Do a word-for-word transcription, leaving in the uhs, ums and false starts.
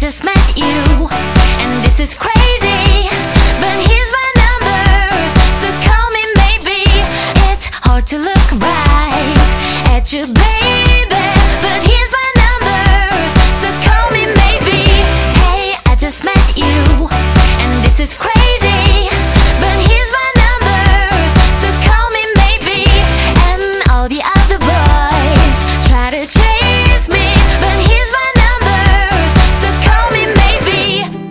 just met you, and this is crazy, but here's my number, so call me maybe. It's hard to look